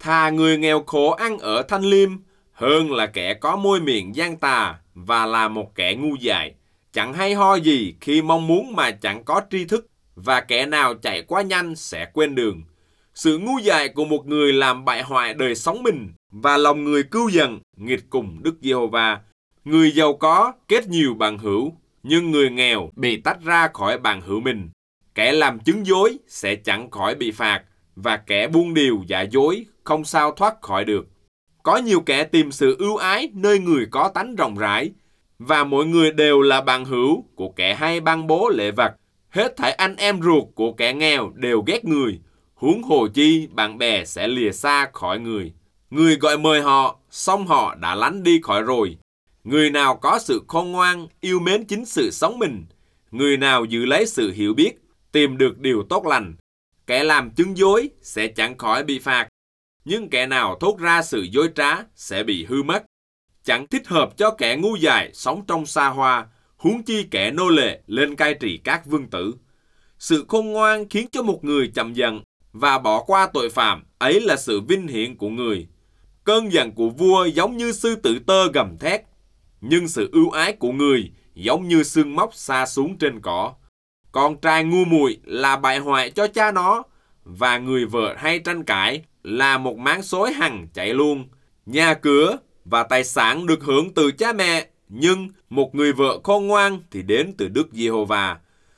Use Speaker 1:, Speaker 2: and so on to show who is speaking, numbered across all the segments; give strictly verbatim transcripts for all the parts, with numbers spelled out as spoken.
Speaker 1: Thà người nghèo khổ ăn ở thanh liêm, hơn là kẻ có môi miệng gian tà và là một kẻ ngu dại, chẳng hay ho gì khi mong muốn mà chẳng có tri thức, và kẻ nào chạy quá nhanh sẽ quên đường. Sự ngu dại của một người làm bại hoại đời sống mình, và lòng người cưu dần nghịch cùng Đức Giê-hô-va. Người giàu có kết nhiều bằng hữu, nhưng người nghèo bị tách ra khỏi bằng hữu mình. Kẻ làm chứng dối sẽ chẳng khỏi bị phạt, và kẻ buông điều giả dối không sao thoát khỏi được. Có nhiều kẻ tìm sự ưu ái nơi người có tánh rộng rãi, và mỗi người đều là bằng hữu của kẻ hay ban bố lễ vật. Hết thảy anh em ruột của kẻ nghèo đều ghét người, huống hồ chi bạn bè sẽ lìa xa khỏi người. Người gọi mời họ, xong họ đã lánh đi khỏi rồi. Người nào có sự khôn ngoan, yêu mến chính sự sống mình, người nào giữ lấy sự hiểu biết, tìm được điều tốt lành. Kẻ làm chứng dối sẽ chẳng khỏi bị phạt, nhưng kẻ nào thốt ra sự dối trá sẽ bị hư mất. Chẳng thích hợp cho kẻ ngu dại sống trong xa hoa, huống chi kẻ nô lệ lên cai trị các vương tử. Sự khôn ngoan khiến cho một người chậm giận và bỏ qua tội phạm, ấy là sự vinh hiển của người. Cơn giận của vua giống như sư tử tơ gầm thét, nhưng sự ưu ái của người giống như sương móc sa xuống trên cỏ. Con trai ngu muội là bại hoại cho cha nó, và người vợ hay tranh cãi là một máng xối hằng chạy luôn. Nhà cửa và tài sản được hưởng từ cha mẹ, nhưng một người vợ khôn ngoan thì đến từ Đức Giê-hô-va.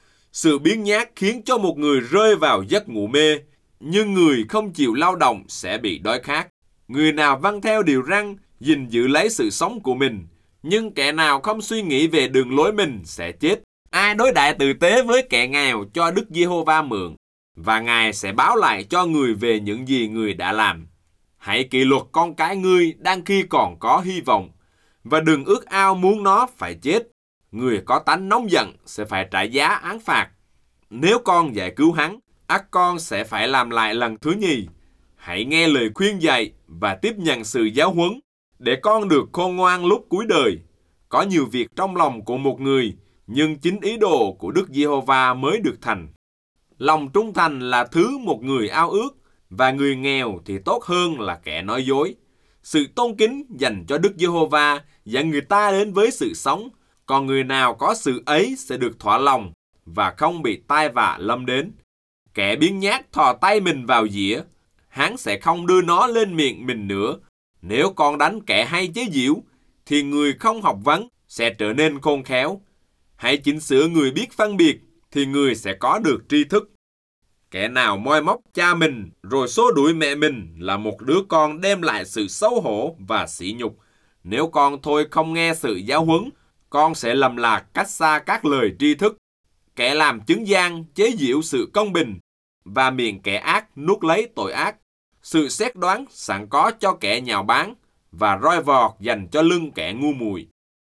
Speaker 1: Sự biếng nhác khiến cho một người rơi vào giấc ngủ mê, nhưng người không chịu lao động sẽ bị đói khát. Người nào vâng theo điều răn, gìn giữ lấy sự sống của mình, nhưng kẻ nào không suy nghĩ về đường lối mình sẽ chết. Ai đối đãi tử tế với kẻ nghèo cho Đức Giê-hô-va mượn, và Ngài sẽ báo lại cho người về những gì người đã làm. Hãy kỷ luật con cái ngươi đang khi còn có hy vọng, và đừng ước ao muốn nó phải chết. Người có tánh nóng giận sẽ phải trả giá án phạt. Nếu con giải cứu hắn, ắt con sẽ phải làm lại lần thứ nhì. Hãy nghe lời khuyên dạy và tiếp nhận sự giáo huấn, để con được khôn ngoan lúc cuối đời. Có nhiều việc trong lòng của một người, nhưng chính ý đồ của Đức Giê-hô-va mới được thành. Lòng trung thành là thứ một người ao ước, và người nghèo thì tốt hơn là kẻ nói dối. Sự tôn kính dành cho Đức Giê-hô-va dẫn người ta đến với sự sống, còn người nào có sự ấy sẽ được thỏa lòng và không bị tai vạ lâm đến. Kẻ biếng nhác thò tay mình vào dĩa, hắn sẽ không đưa nó lên miệng mình nữa. Nếu con đánh kẻ hay chế giễu, thì người không học vấn sẽ trở nên khôn khéo. Hãy chỉnh sửa người biết phân biệt, thì người sẽ có được tri thức. Kẻ nào moi móc cha mình rồi xô đuổi mẹ mình là một đứa con đem lại sự xấu hổ và sỉ nhục. Nếu con thôi không nghe sự giáo huấn, con sẽ lầm lạc cách xa các lời tri thức. Kẻ làm chứng gian chế giễu sự công bình, và miệng kẻ ác nuốt lấy tội ác. Sự xét đoán sẵn có cho kẻ nhạo báng, và roi vọt dành cho lưng kẻ ngu muội.